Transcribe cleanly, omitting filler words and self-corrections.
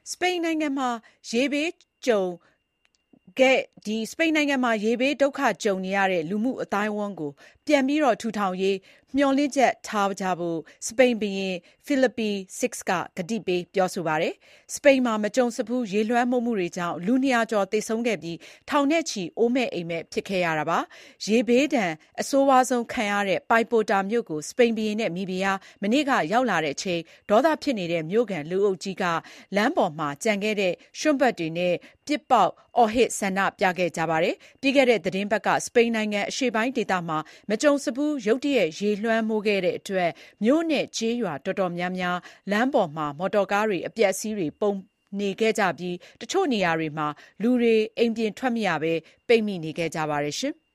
စပိန်နိုင်ငံမှာရေဘေးဒုက္ခကြုံနေရတဲ့လူမှုအသိုင်းအဝန်းကိုပြန်ပြီးထူထောင်ရေးမျှော်လင့်ချက်ထားကြဖို့စပိန်ဘုရင် Felipe VI ကကတိပေးပြောဆိုပါတယ်။ စပိန်မှာမကြုံစဖူးရေလွှမ်းမိုးမှုတွေကြောင့်လူ200ကျော်သေဆုံးခဲ့ပြီးထောင်နဲ့ချီအိုးမဲ့အိမ်မဲ့ဖြစ်ခဲ့ရတာပါ။ ရေဘေးဒဏ်အဆိုးဝါးဆုံးခံရတဲ့ ပိုင်ပိုတာမြို့ကိုစပိန်ဘုရင်နဲ့မိဖုရားမနေ့ကရောက်လာချိန်ဒေါသဖြစ်နေတဲ့မြို့ခံလူအုပ်ကြီးကလမ်းပေါ်မှာကျန်ခဲ့တဲ့ရွှံ့ပက်တွေနဲ့ပစ်ပေါက်အော်ဟစ်ဆန္ဒပြခဲ့ကြပါတယ်။ ပြီးခဲ့တဲ့သီတင်းပတ်ကစပိန်နိုင်ငံအရှေ့ပိုင်းဒေသမှာမကြုံစဖူးရုတ်တရက်ရေလွှမ်းမိုးခဲ့တဲ့အတွက်မြို့နဲ့ကျေးရွာတော်တော်များများလမ်းပေါ်မှာမော်တော်ကားတွေအပျက်အစီးတွေပုံနေခဲ့ကြပြီးတချို့နေရာတွေမှာလူတွေအိမ်ပြင်ထွက်မရဘဲပိတ်မိနေခဲ့ကြပါတယ်။